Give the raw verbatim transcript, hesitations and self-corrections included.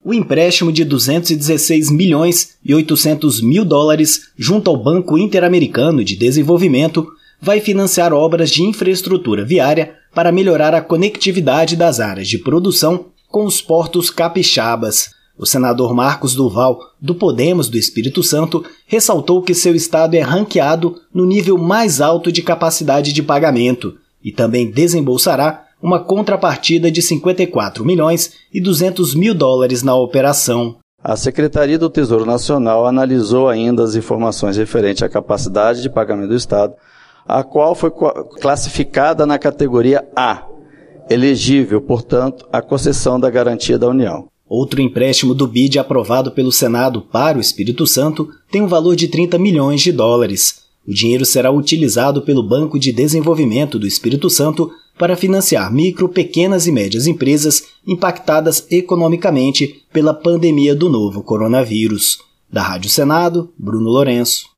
O empréstimo de duzentos e dezesseis milhões e oitocentos mil dólares junto ao Banco Interamericano de Desenvolvimento vai financiar obras de infraestrutura viária para melhorar a conectividade das áreas de produção com os portos capixabas. O senador Marcos Duval, do Podemos do Espírito Santo, ressaltou que seu estado é ranqueado no nível mais alto de capacidade de pagamento e também desembolsará uma contrapartida de cinquenta e quatro milhões e duzentos mil dólares na operação. A Secretaria do Tesouro Nacional analisou ainda as informações referentes à capacidade de pagamento do Estado, a qual foi classificada na categoria A, elegível, portanto, à concessão da garantia da União. Outro empréstimo do B I D aprovado pelo Senado para o Espírito Santo tem um valor de trinta milhões de dólares. O dinheiro será utilizado pelo Banco de Desenvolvimento do Espírito Santo para financiar micro, pequenas e médias empresas impactadas economicamente pela pandemia do novo coronavírus. Da Rádio Senado, Bruno Lourenço.